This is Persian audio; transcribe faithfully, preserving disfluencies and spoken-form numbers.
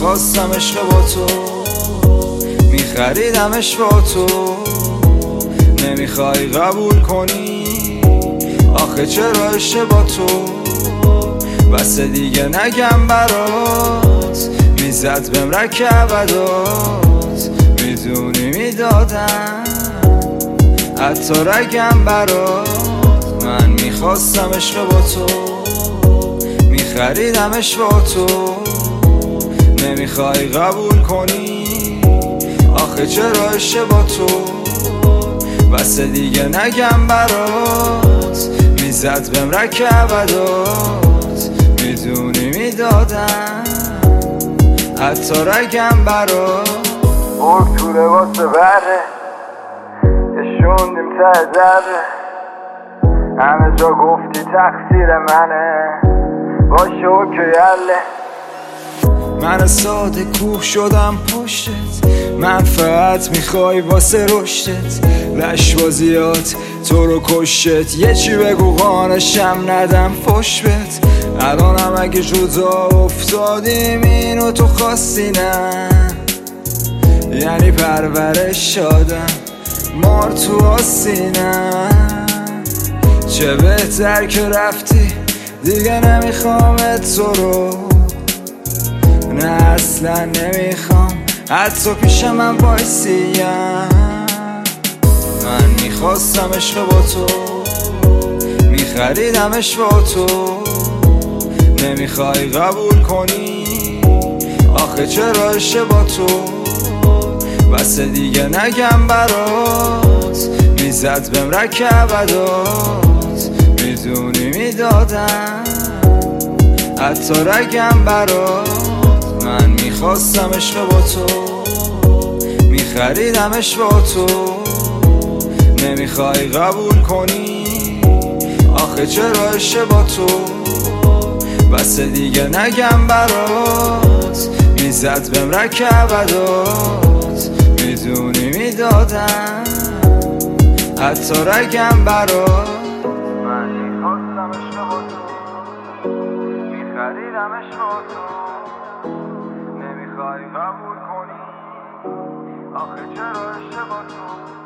میخواستم عشق با تو، میخریدمش با تو، نمیخوای قبول کنی. آخه چرا عشق با تو بس دیگه نگم برات، میزد بهم رکبدات، میدونی میدادم حتی رگم برات. من میخواستم عشق با تو، میخریدمش با تو، نمیخوای قبول کنی. آخه چرا عشق با تو بس دیگه نگم برات، میزد بهم رکبدات، میدونی میدادم حتی رگم برات. برگ تو لباس بره کشوندیم ته دره، همه جا گفتی تقصیر منه، باشه اوکی یله. من ساده کوه شدم پشتت، منفعت میخوای واسه رشدت، لشبازیات تو رو کشت. یه چی بگو قانشم ندم فش بت. الانم اگه جدا افتادیم اینو تو خواستی نه، یعنی پرورش شدم مار تو آسینم. چه بهتر که رفتی دیگه نمیخوامت تو رو، نه اصلا نمیخوام حتی پیش من وایسیم. من میخواستم عشق با تو، میخریدمش با تو، نمیخوای قبول کنی. آخه چرا عشق با تو بس دیگه نگم برات، میزد بهم رکبدات، میدونی میدادم حتی رگم برات. من میخواستم عشق با تو، میخریدمش با تو، نمیخوای قبول کنی. آخه چرا عشق با تو بس دیگه نگم برات، میزد بهم رکبدات، میدونی میدادم حتی رگم برات. من میخواستم عشق با تو، میخریدمش با تو، نمیخوای قبول کنی. آخه چرا عشق با تو